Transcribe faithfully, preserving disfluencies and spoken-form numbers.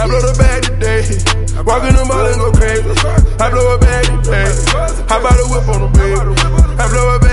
I blow the bag today. Walk in the mall and go crazy. I blow a bag today. I buy the whip on the bed. I blow a